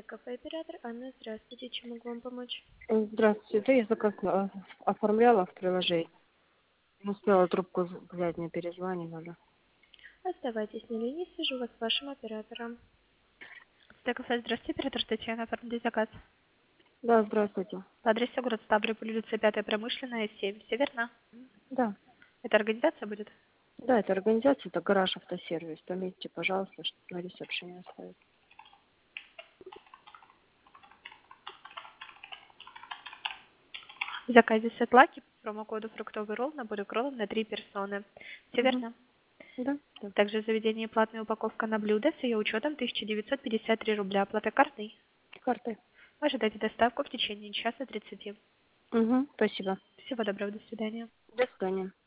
кафе оператор Анна, здравствуйте, чем могу вам помочь? Здравствуйте. Да, я заказ оформляла в приложении. Не успела трубку взять, мне перезванивали. Оставайтесь на линии, свяжу вас с вашим оператором. Кафе, здравствуйте, оператор Татьяна, оформите заказ. Да, здравствуйте. По адресу город Ставрополь, улица 5 Промышленная, 7, все верно? Да. Это организация будет? Да, это организация, это гараж автосервис. Пометьте, пожалуйста, чтобы на ресепшене оставить. В заказе сетлаки по промокоду фруктовый ролл, наборы роллов на 3 персоны. Все Угу. верно? Да, да. Также в заведении платная упаковка на блюдо с ее учетом 1953 рубля. Оплата картой. Картой. Вы ожидаете доставку в течение часа 30. Угу. Спасибо. Всего доброго, до свидания. До свидания.